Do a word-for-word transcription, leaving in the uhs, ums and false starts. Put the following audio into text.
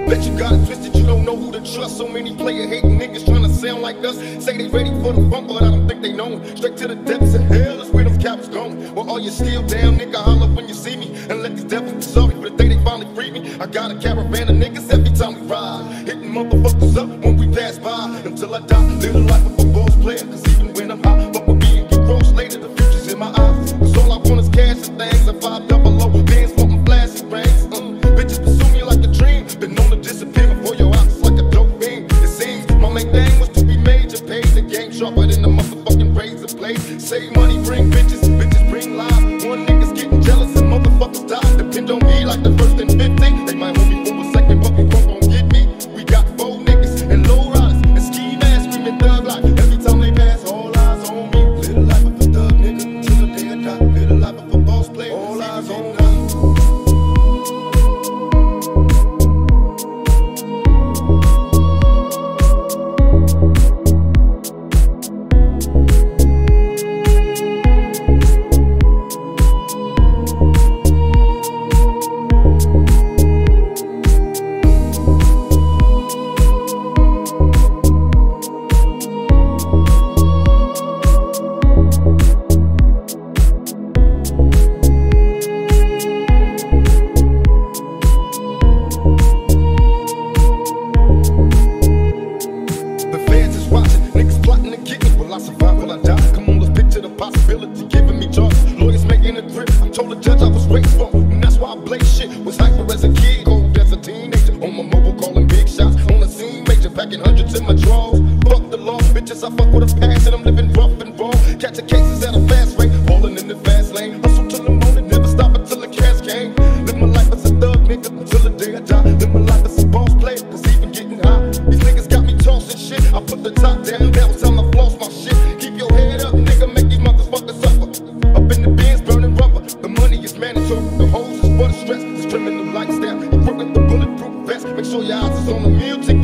Bet you got it twisted, you don't know who to trust. So many player hating niggas trying to sound like us. Say they ready for the funk, but I don't think they know. Straight to the depths of hell is where them cowards going. Well, all you still down, nigga, holler when you see me. And let these devils be sorry for the day they finally free me. I got a caravan of niggas every time we ride, hitting motherfuckers up when we pass by. Until I die, live the life of a boss player. Cause even when I'm high, fuck with me and get gross later, the future's in my eyes. Cause all I want is cash and things, and five double O bands for my flashy rings. uh, Bitches pursue me like a dream, been known to disappear before your eyes like a dope fiend. It seems my main thing was to be major, paid the game sharper than the motherfucking razor blade. Save money, bring bitches, bitches bring lies. One niggas getting jealous and motherfuckers die. Depend on me like the first and fifteen. They might hold me for a second, but we won't gon' get me. We got four niggas and low riders and ski masks screaming thug life. Every time they pass, all eyes on me. Live the life of a thug nigga till the day I die. Live the life of a boss player, all eyes on me. Possibility giving me charge. Lawyers making a grip. I told the judge I was raised for, and that's why I blaze shit. Was hyper as a kid, cold as a teenager. On my mobile calling big shots. On the scene major, packing hundreds in my drawers. Fuck the law, bitches. I fuck with a passion. I'm living rough and raw. Catching cases at a fast rate, falling in the fast lane. Hustle till the morning, never stop until the cash came. Live my life as a thug nigga until the day I die. Live my life as a boss player, cause even getting high. These niggas got me tossing shit. I put the top down. Now it's time to floss my shit. Keep your head up, nigga. Make these motherfuckers suffer. Up in the bins, burning rubber. The money is mandatory. The hoes is for the stress. It's trimming the lights down. Equipped with the bulletproof vest. Make sure your eyes is on the meal ticket.